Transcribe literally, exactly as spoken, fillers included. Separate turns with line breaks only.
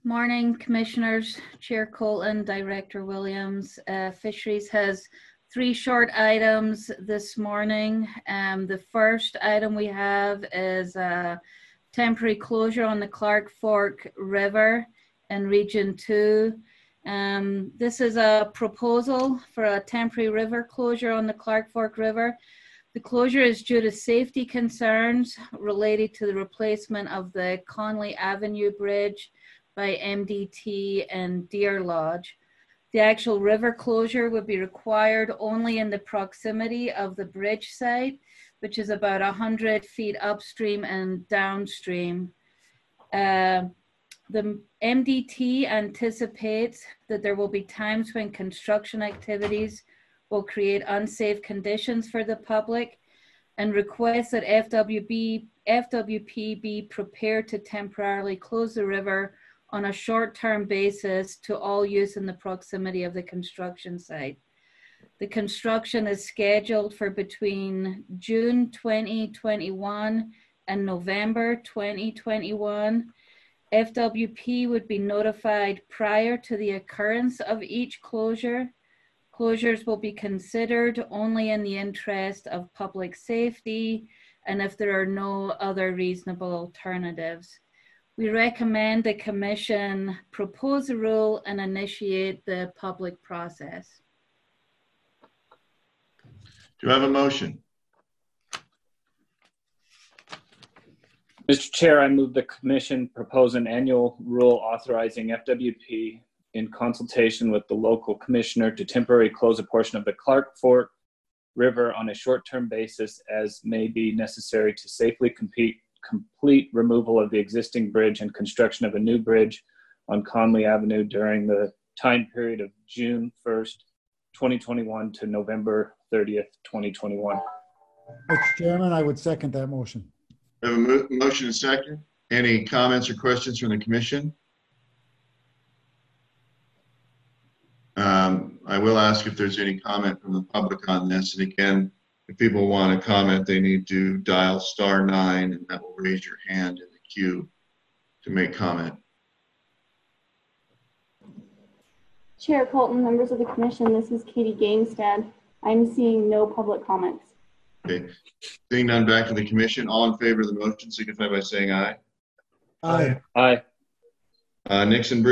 Morning, Commissioners, Chair Colton, Director Williams. Uh, Fisheries has three short items this morning. Um, the first item we have is a temporary closure on the Clark Fork River in Region two. Um, this is a proposal for a temporary river closure on the Clark Fork River. The closure is due to safety concerns related to the replacement of the Conley Avenue Bridge by M D T and Deer Lodge. The actual river closure would be required only in the proximity of the bridge site, which is about one hundred feet upstream and downstream. Uh, the M D T anticipates that there will be times when construction activities will create unsafe conditions for the public and requests that F W B, F W P be prepared to temporarily close the river on a short-term basis to all use in the proximity of the construction site. The construction is scheduled for between June twenty twenty-one and November twenty twenty-one. F W P would be notified prior to the occurrence of each closure. Closures will be considered only in the interest of public safety and if there are no other reasonable alternatives. We recommend the Commission propose a rule and initiate the public process.
Do you have a motion?
Mister Chair, I move the Commission propose an annual rule authorizing F W P in consultation with the local commissioner to temporarily close a portion of the Clark Fork River on a short-term basis as may be necessary to safely compete, complete removal of the existing bridge and construction of a new bridge on Conley Avenue during the time period of June first, twenty twenty-one to November thirtieth, twenty twenty-one.
Mister Chairman, I would second that motion.
We have a mo motion and second. Any comments or questions from the Commission? Um, I will ask if there's any comment from the public on this. And again, if people want to comment, they need to dial star nine and that will raise your hand in the queue to make comment.
Chair Colton, members of the Commission, this is Katie Gainstead. I'm seeing no public comments.
Okay. Seeing none, back to the Commission. All in favor of the motion, signify by saying aye.
Aye.
Aye.
Uh, Nixon Bridge.